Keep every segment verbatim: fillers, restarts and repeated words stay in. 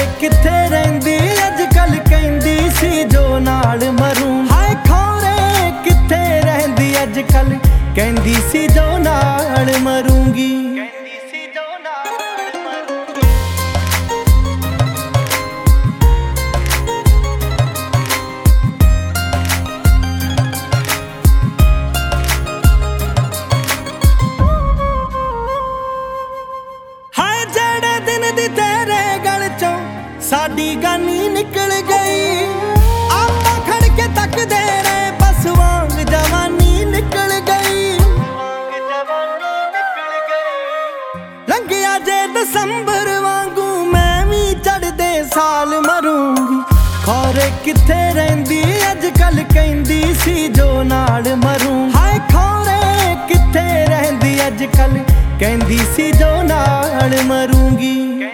किथे रहिंदी अजकल कहंदी सी जो नाल मरूं। हाय खौरे किथे रहिंदी अजकल कहंदी सी जो नाल मरूंगी। साडी गानी निकल गई आपा खड़ के तकदे रहे बस वांग जवानी निकल गई। लंघिया जे दसंबर वांगू मैं भी चढ़दे साल मरूंगी। खौरे किथे रहिंदी अजकल कहंदी सी जो नाल मरूं। हाय खौरे किथे रहिंदी अजकल कहंदी सी जो नाल मरूंगी।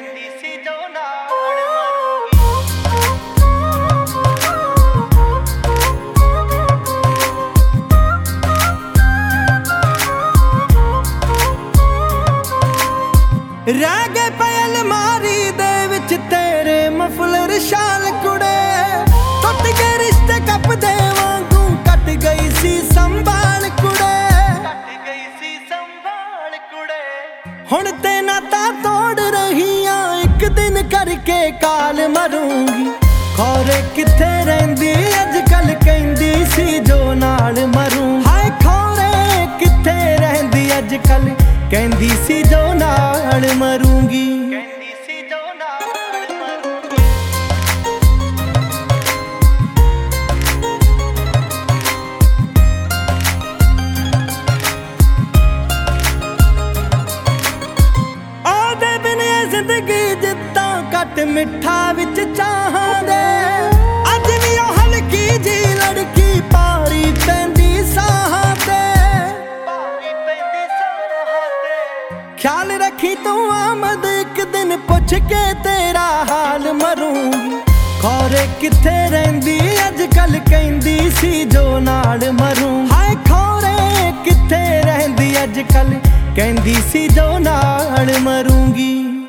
रह गए पे अलमारी दे विच तेरे मफलर शाल कुड़े। टुट गए रिश्ते कप दे वांगू कट गई सी संभाल कुड़े। हुण ते नाता तोड़ रही हां एक दिन करके काल मरूंगी। खौरे किथे रहिंदी अजकल कहंदी सी जो नाल मरूं। हाय खौरे किथे रहिंदी अजकल कहंदी सी जो नाल मरूंगी। आदे बिन जिंदगी जिद्दां कट मिठा विच चाहां दे। अज भी ओ हल्की जी लड़की पारी पैंदी साहां ते। ख्याल रखी तू आमद एक दिन पुछ के तेरा हाल मरूंगी। खौरे किथे रहिंदी अजकल कहंदी सी जो नाल मरूं। हाय खौरे किथे रहिंदी अजकल कहंदी सी जो नाल मरूंगी।